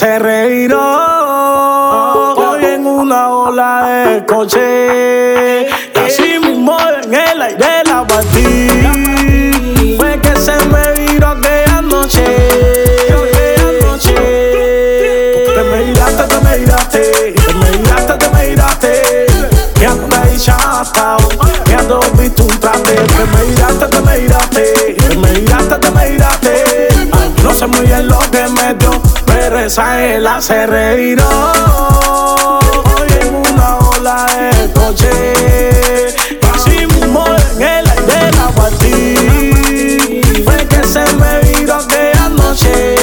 se reiró hoy en una ola de coche. Y así mismo en el aire la batí. Fue que se me viró aquella noche. Te me giraste, te me giraste. Te me giraste, te me giraste. Que anda ahí chatao, que ando visto un trate. Te me giraste, te me giraste. Te me giraste, te me giraste. Ay, no sé muy bien lo que me dio, pero esa es la se reiró hoy en una ola de coche. Así mismo en el aire la batí. Fue que se me viró aquella noche.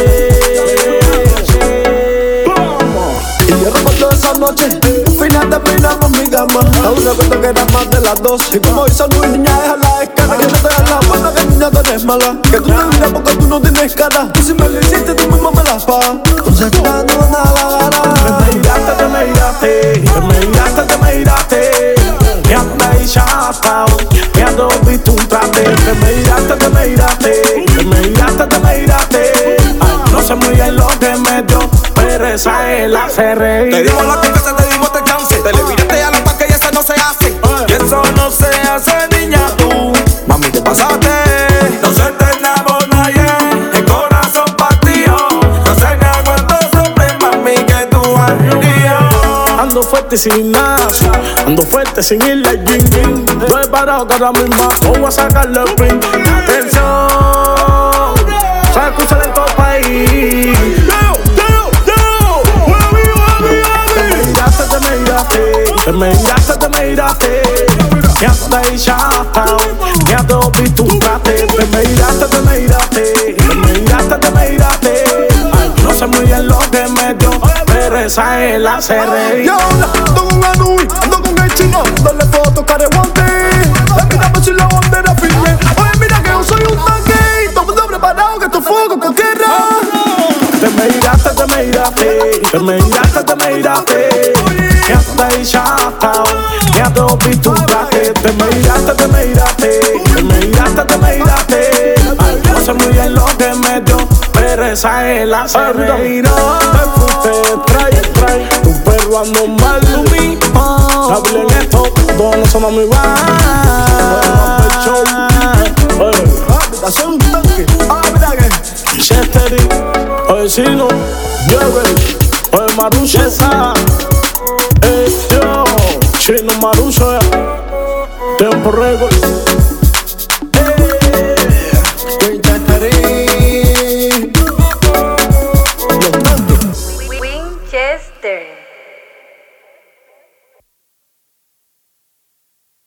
Y yo recuerdo esa noche, al final terminamos mi cama. Aún recuerdo que eran más de las 2. Y como hizo Luis, niña, deja la escala. Que no te das la buena, que niña tú eres mala. Que tú te miras porque tú no tienes cara. Y si me lo hiciste, tú mismo me la pagas. Entonces ya no nada la gana. Te me giraste, te me giraste. Te me giraste, te me giraste. Que anda ahí chatao, que ando visto un trate. Te me giraste, te me giraste. Te me giraste, te me giraste. Ay, no sé muy bien lo que me dio, pero esa es la se reiró. Te dimos la confianza, te dimos este chance. Te le viraste a la paz que y eso no se hace. Y eso no se hace, niña, tú. Mami, te pasaste. No se te enamoró nadie. El corazón partido. No se me aguantó sobre mami que tú harías. Ando fuerte sin nada, ando fuerte sin ir al gym. No he parado que ahora mismo voy a sacarle el print. Atención, se escucha en todo el país. Te me giraste, te me giraste. Que anda ahí chatao, que ando visto un trate. Te me giraste, te me giraste. Te me giraste, te me giraste. Ay, no sé muy bien lo que me dio, pero esa es la se reiró. Y ahora ando con Anui, ando con el chino. Dale foto, careguante. Mira si la bandera firme. Oye, mira que yo soy un tanque. Todo mundo preparado que esto fuego con tierra. Te me giraste, te me giraste. Te me giraste, te me giraste. Que anda ahí chatao, que ando visto un traje. Te me giraste, te me giraste. Te me giraste, te me giraste. Ay, no sé muy bien lo que me dio, pero esa es la se reiró. Te fuiste, trae. Tu perro ando mal, Lumi. Hable en esto, todos no somos muy igual. Habitación un tanque. Mira que Chestery, oye Chino, Jerry, oye Marucho, yo, Chino Marucho, Tempo Records. Winchester. Winchester.